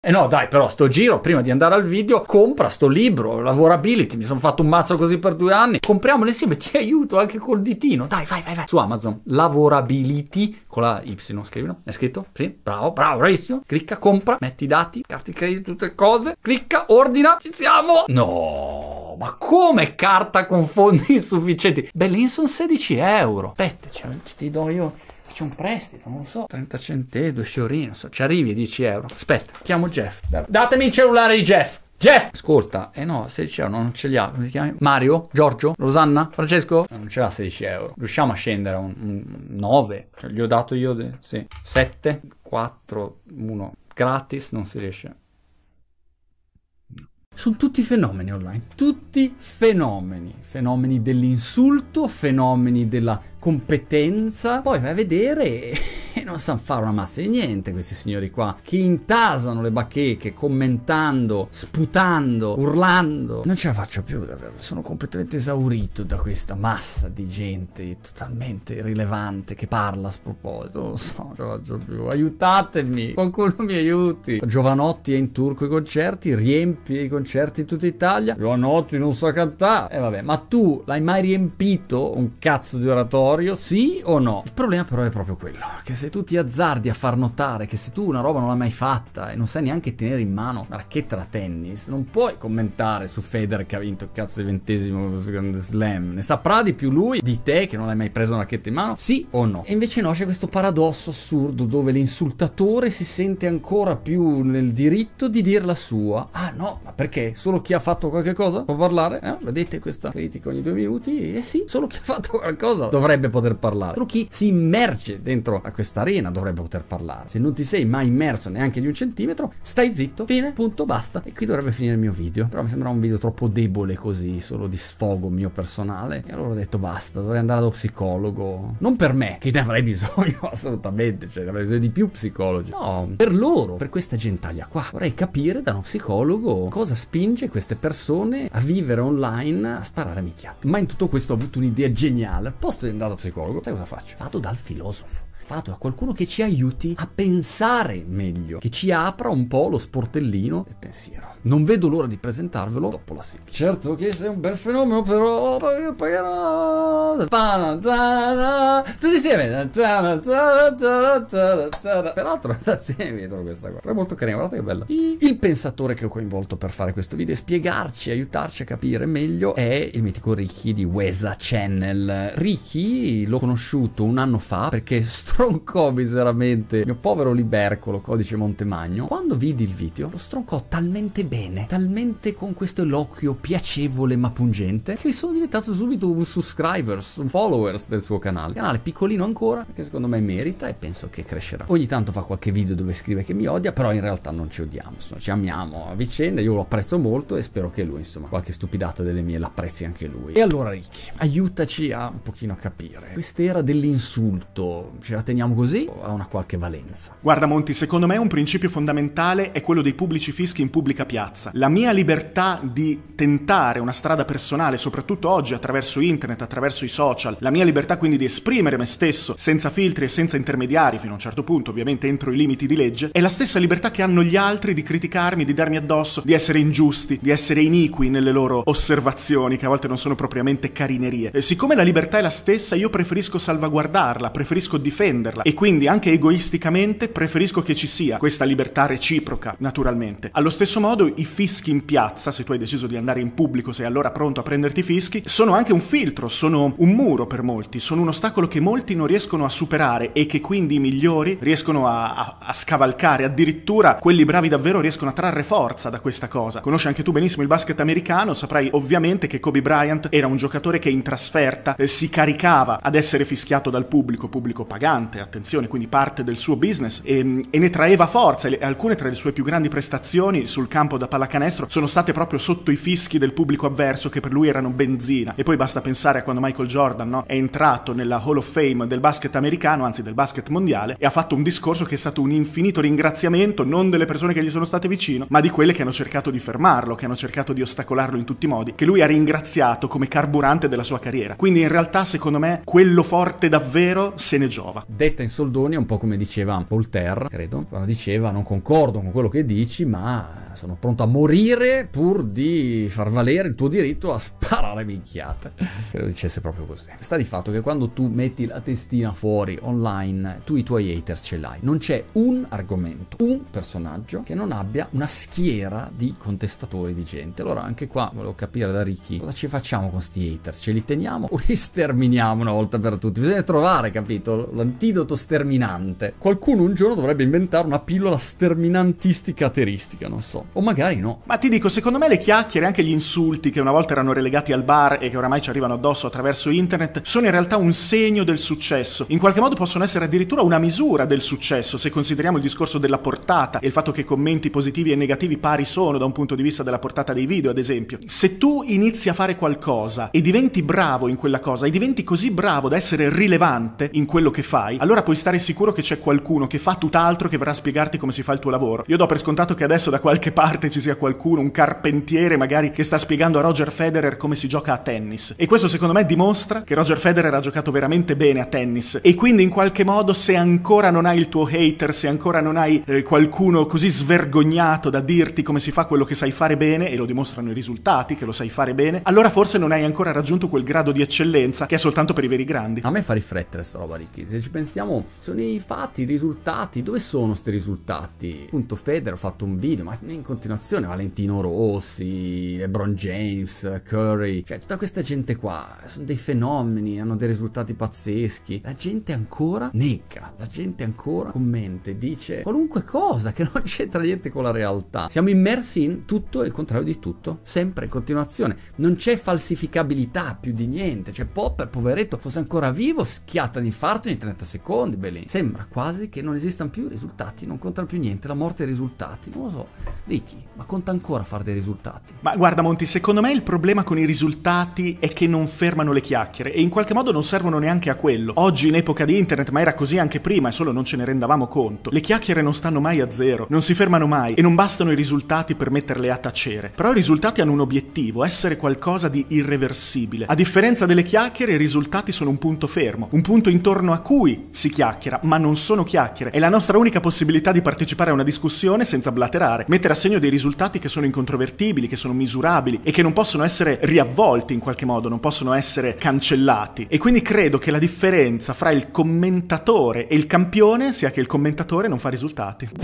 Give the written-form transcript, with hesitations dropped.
E no, dai, però sto giro, prima di andare al video, compra sto libro, Lavorability, mi sono fatto un mazzo così per 2 anni, compriamolo insieme, ti aiuto anche col ditino, dai, vai, su Amazon, Lavorability, con la Y, scrivilo, è scritto? Sì, bravo, bravissimo, clicca, compra, metti i dati, carti di credito, tutte le cose, clicca, ordina, ci siamo! No, ma come carta con fondi insufficienti? Beh, sono 16 euro, aspetta, ti do io... C'è un prestito, non lo so, 30 centesimi, 2 fiorini, non so, ci arrivi a 10 euro. Aspetta, chiamo Jeff. Datemi il cellulare di Jeff. Jeff! Ascolta, no, 16 euro non ce li ha. Come si chiama? Mario? Giorgio? Rosanna? Francesco? Non ce l'ha 16 euro. Riusciamo a scendere a un 9. Cioè, gli ho dato io, sì. 7, 4, 1. Gratis, non si riesce. Sono tutti fenomeni online, tutti fenomeni dell'insulto, fenomeni della competenza. Poi vai a vedere e non sanno fare una massa di niente questi signori qua, che intasano le bacheche commentando, sputando, urlando. Non ce la faccio più davvero, sono completamente esaurito da questa massa di gente totalmente irrilevante che parla a sproposito. Non lo so, non ce la faccio più, aiutatemi, qualcuno mi aiuti. Giovanotti è in tour coi concerti, riempie i concerti in tutta Italia. Giovanotti non sa cantare. E vabbè, ma tu l'hai mai riempito un cazzo di oratorio? Sì o no? Il problema però è proprio quello, che se tu ti azzardi a far notare che se tu una roba non l'hai mai fatta e non sai neanche tenere in mano una racchetta da tennis, non puoi commentare su Federer che ha vinto il cazzo di 20° slam. Ne saprà di più lui di te che non hai mai preso una racchetta in mano? Sì o no? E invece no, c'è questo paradosso assurdo dove l'insultatore si sente ancora più nel diritto di dire la sua. Ah no, ma perché? Solo chi ha fatto qualche cosa può parlare? Vedete questa critica ogni 2 minuti? Eh sì, solo chi ha fatto qualcosa dovrebbe poter parlare. Solo chi si immerge dentro a questa arena dovrebbe poter parlare. Se non ti sei mai immerso neanche di 1 centimetro, stai zitto, fine, punto, basta. E qui dovrebbe finire il mio video. Però mi sembra un video troppo debole così, solo di sfogo mio personale. E allora ho detto basta, dovrei andare dallo psicologo. Non per me, che ne avrei bisogno assolutamente, cioè avrei bisogno di più psicologi. No, per loro, per questa gentaglia qua. Vorrei capire da uno psicologo cosa spinge queste persone a vivere online, a sparare minchiate. Ma in tutto questo ho avuto un'idea geniale. Al posto di andare dallo psicologo, sai cosa faccio? Vado dal filosofo. Vado da qualcuno che ci aiuti a pensare meglio, che ci apra un po' lo sportellino del pensiero. Non vedo l'ora di presentarvelo dopo la sigla. Certo che sei un bel fenomeno, però pagherò. Tutti insieme. Peraltro andazione dietro questa qua. Però è molto carina, guardate che bella. Il pensatore che ho coinvolto per fare questo video e spiegarci, aiutarci a capire meglio è il mitico Ricky di Wesa Channel. Ricky l'ho conosciuto 1 anno fa perché stroncò miseramente il mio povero libercolo Codice Montemagno. Quando vidi il video lo stroncò talmente bene, talmente con questo eloquio piacevole ma pungente, che sono diventato subito un subscribers, un followers del suo canale. Canale piccolino ancora, perché secondo me merita e penso che crescerà. Ogni tanto fa qualche video dove scrive che mi odia, però in realtà non ci odiamo, insomma, ci amiamo a vicenda, io lo apprezzo molto e spero che lui, insomma, qualche stupidata delle mie l'apprezzi anche lui. E allora Ricky, aiutaci a un pochino a capire quest'era dell'insulto, ce la teniamo così o ha una qualche valenza? Guarda Monti, secondo me un principio fondamentale è quello dei pubblici fischi in pubblica piazza. La mia libertà di tentare una strada personale, soprattutto oggi attraverso internet, attraverso i social, la mia libertà quindi di esprimere me stesso senza filtri e senza intermediari, fino a un certo punto, ovviamente entro i limiti di legge, è la stessa libertà che hanno gli altri di criticarmi, di darmi addosso, di essere ingiusti, di essere iniqui nelle loro osservazioni, che a volte non sono propriamente carinerie. E siccome la libertà è la stessa, io preferisco salvaguardarla, preferisco difenderla e quindi anche egoisticamente preferisco che ci sia questa libertà reciproca, naturalmente. Allo stesso modo i fischi in piazza, se tu hai deciso di andare in pubblico, sei allora pronto a prenderti fischi, sono anche un filtro, sono un muro per molti, sono un ostacolo che molti non riescono a superare e che quindi i migliori riescono a scavalcare, addirittura quelli bravi davvero riescono a trarre forza da questa cosa. Conosci anche tu benissimo il basket americano, saprai ovviamente che Kobe Bryant era un giocatore che in trasferta si caricava ad essere fischiato dal pubblico pagante, attenzione, quindi parte del suo business e ne traeva forza. Alcune tra le sue più grandi prestazioni sul campo da pallacanestro sono state proprio sotto i fischi del pubblico avverso che per lui erano benzina. E poi basta pensare a quando Michael Jordan, no, è entrato nella Hall of Fame del basket americano, anzi del basket mondiale, e ha fatto un discorso che è stato un infinito ringraziamento non delle persone che gli sono state vicino, ma di quelle che hanno cercato di fermarlo, che hanno cercato di ostacolarlo in tutti i modi, che lui ha ringraziato come carburante della sua carriera. Quindi in realtà secondo me quello forte davvero se ne giova. detta in soldoni è un po' come diceva Voltaire, credo, quando diceva: non concordo con quello che dici, ma sono pronto a morire pur di far valere il tuo diritto a sparare minchiate. Credo dicesse proprio così. Sta di fatto che quando tu metti la testina fuori online, tu i tuoi haters ce l'hai. Non c'è un argomento, un personaggio che non abbia una schiera di contestatori, di gente. Allora anche qua volevo capire da Ricky cosa ci facciamo con sti haters, ce li teniamo o li sterminiamo una volta per tutti? Bisogna trovare, capito, l'antidoto sterminante. Qualcuno un giorno dovrebbe inventare una pillola sterminantistica ateristica, non so, o magari no. Ma ti dico, secondo me le chiacchiere, anche gli insulti che una volta erano relegati al bar e che oramai ci arrivano addosso attraverso internet, sono in realtà un segno del successo. In qualche modo possono essere addirittura una misura del successo, se consideriamo il discorso della portata e il fatto che commenti positivi e negativi pari sono da un punto di vista della portata dei video, ad esempio. Se tu inizi a fare qualcosa e diventi bravo in quella cosa e diventi così bravo da essere rilevante in quello che fai, allora puoi stare sicuro che c'è qualcuno che fa tutt'altro che verrà a spiegarti come si fa il tuo lavoro. Io do per scontato che adesso da qualche parte ci sia qualcuno, un carpentiere magari, che sta spiegando a Roger Federer come si gioca a tennis. E questo secondo me dimostra che Roger Federer ha giocato veramente bene a tennis. E quindi in qualche modo, se ancora non hai il tuo hater, se ancora non hai qualcuno così svergognato da dirti come si fa quello che sai fare bene, e lo dimostrano i risultati che lo sai fare bene, allora forse non hai ancora raggiunto quel grado di eccellenza che è soltanto per i veri grandi. A me fa riflettere sta roba, Ricky. Se ci pensiamo, sono i fatti, i risultati. Dove sono sti risultati? Appunto, Federer ha fatto un video, ma in continuazione Valentino Rossi, LeBron James, Curry, cioè tutta questa gente qua sono dei fenomeni, hanno dei risultati pazzeschi. La gente ancora nega, la gente ancora commenta e dice qualunque cosa che non c'entra niente con la realtà. Siamo immersi in tutto e il contrario di tutto, sempre in continuazione. Non c'è falsificabilità più di niente. Cioè Popper, poveretto, fosse ancora vivo, schiatta di infarto in 30 secondi, belli. Sembra quasi che non esistano più risultati, non contano più niente, la morte e i risultati. Non lo so, Ricky, ma conta ancora fare dei risultati? Ma guarda Monti, secondo me il problema con i risultati è che non fermano le chiacchiere e in qualche modo non servono neanche a quello. Oggi in epoca di internet, ma era così anche prima e solo non ce ne rendavamo conto, le chiacchiere non stanno mai a zero, non si fermano mai e non bastano i risultati per metterle a tacere. Però i risultati hanno un obiettivo, essere qualcosa di irreversibile. A differenza delle chiacchiere, i risultati sono un punto fermo, un punto intorno a cui si chiacchiera, ma non sono chiacchiere. È la nostra unica possibilità di partecipare a una discussione senza blaterare, mettere a segno dei risultati che sono incontrovertibili, che sono misurabili e che non possono essere riavvolti in qualche modo, non possono essere cancellati. E quindi credo che la differenza fra il commentatore e il campione sia che il commentatore non fa risultati.